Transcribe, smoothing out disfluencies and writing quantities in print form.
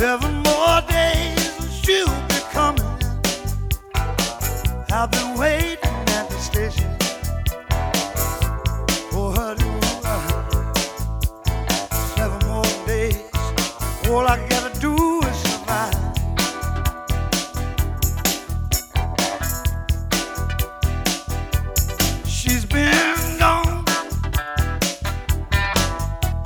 7 more days and she'll be coming. I've been waiting at the station for her to arrive. 7 more days, all I got.